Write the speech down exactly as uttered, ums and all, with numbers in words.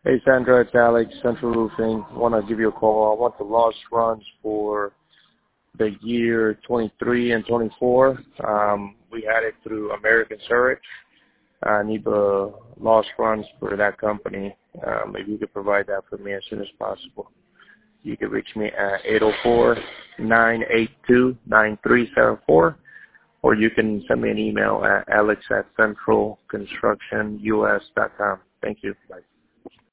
Hey Sandra, it's Alex, Central Roofing. I want to give you a call. I want the loss runs for the year twenty-three and twenty-four. Um, we had it through American Surge. I need the loss runs for that company. Um, if you could provide that for me as soon as possible. You can reach me at eight oh four, nine eight two, nine three seven four, or you can send me an email at alex at central construction u s dot com. Thank you. Bye.